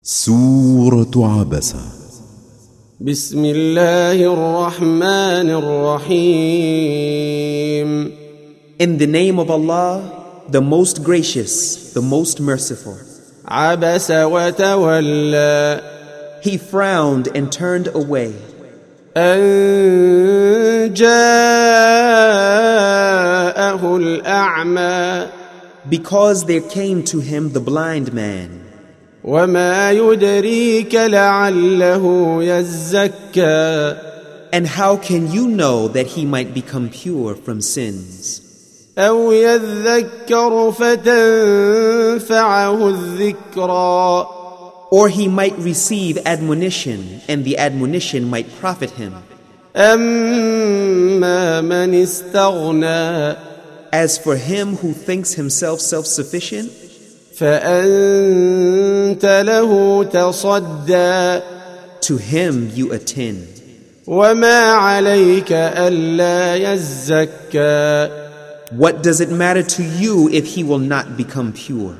سورة عبسة. بسم الله الرحمن الرحيم. In the name of Allah, the most gracious, the most merciful. عبس وتولى. He frowned and turned away. أن جاءه الأعمى. Because there came to him the blind man. وما يدريك لعله يزكى. And how can you know that he might become pure from sins? أو يذكر فتنفعه الذكرى. Or he might receive admonition, and the admonition might profit him. أما من استغنى. As for him who thinks himself self-sufficient, فأنت له تصدى. to him you attend. وما عليك ألا يزكى. What does it matter to you if he will not become pure?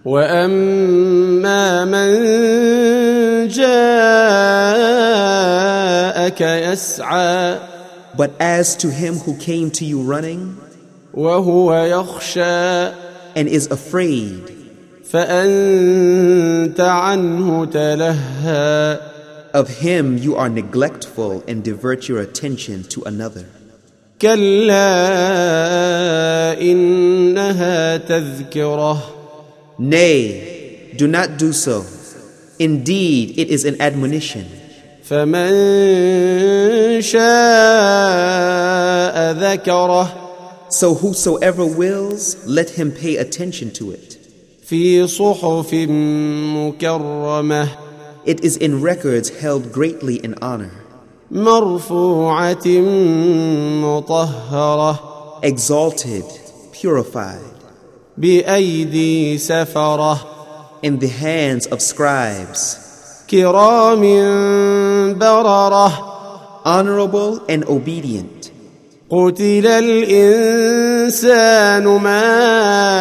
وأما من جاءك يسعى. But as to him who came to you running وهو يخشى. and is afraid, فأنت عنه تلهى. of him you are neglectful and divert your attention to another. كلا إنها تذكرة. Nay, do not do so. Indeed, it is an admonition. فمن شاء ذكره. So whosoever wills, let him pay attention to it. في صحف مكرمة. It is in records held greatly in honor, مرفوعة مطهرة. exalted, purified, بأيدي سفرة. in the hands of scribes, كرام بررة. honorable and obedient. قتل الإنسان ما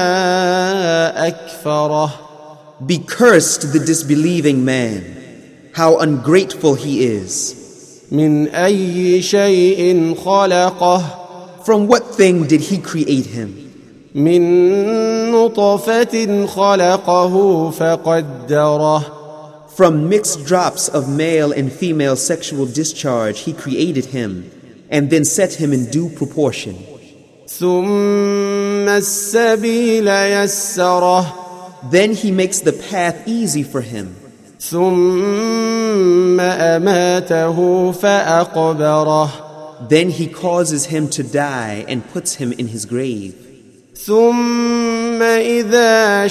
أكفره. Be cursed the disbelieving man, how ungrateful he is. من أي شيء خلقه. From what thing did he create him? من نطفة خلقه فقدره. From mixed drops of male and female sexual discharge he created him, and then set him in due proportion. ثم السبيل يسره. Then he makes the path easy for him. ثم أماته فأقبره. Then he causes him to die and puts him in his grave. ثم إذا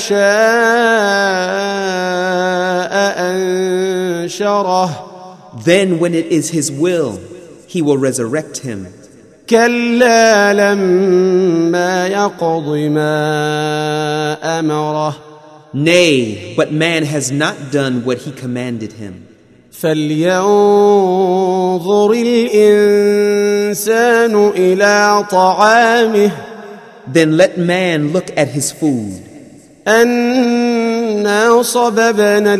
شاء أنشره. Then when it is his will, he will resurrect him. كلا لما يقض ما أمره. Nay, but man has not done what he commanded him. فلينظر الإنسان إلى طعامه. Then let man look at his food. أنا صببنا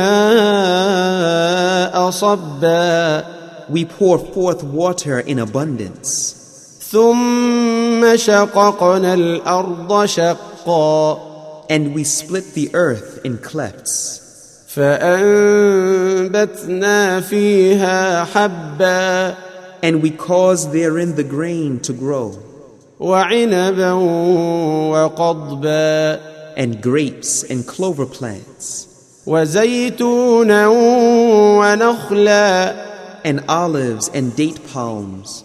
الماء صبا. We pour forth water in abundance. ثم شققنا الأرض شقا. And we split the earth in clefts. فأنبتنا فيها حبا. And we cause therein the grain to grow. وعنبا وقضبا. And grapes and clover plants. وزيتونا ونخلا. And olives and date palms.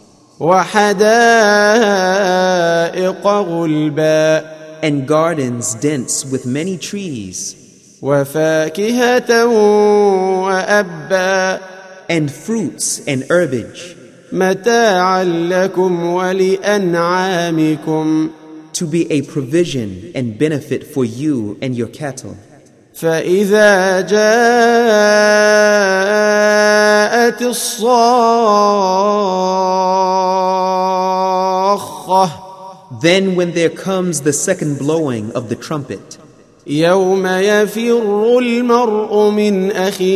وحدائق غلبا. And gardens dense with many trees. وفاكهة وأبا. And fruits and herbage. متاعا لكم ولأنعامكم. To be a provision and benefit for you and your cattle. فإذا جاءت الصاخة. Then when there comes the second blowing of the trumpet. يوم يفر المرء من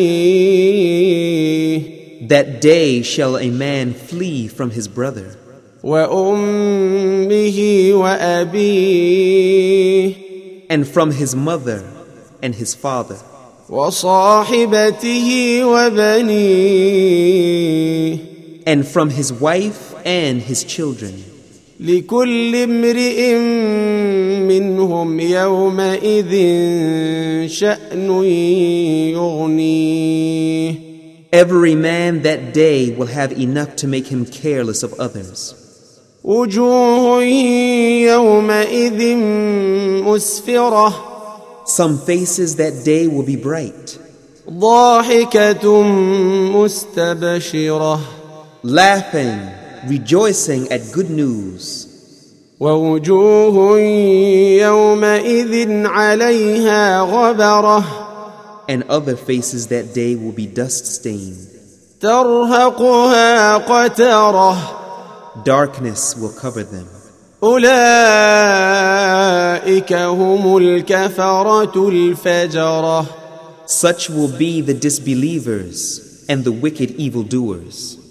أخيه That day shall a man flee from his brother, وأمه وأبيه and from his mother and his father, وصاحبته وبنيه and from his wife and his children. لكل امرئ منهم يومئذ شأن يغنيه Every man that day will have enough to make him careless of others. وجوه يومئذ مسفرة Some faces that day will be bright, ضاحكة مستبشرة laughing, rejoicing at good news. ووجوه يومئذ عليها غبرة And other faces that day will be dust-stained. ترهقها قترة Darkness will cover them. أولئك هم الكفرة الفجرة Such will be the disbelievers and the wicked evildoers.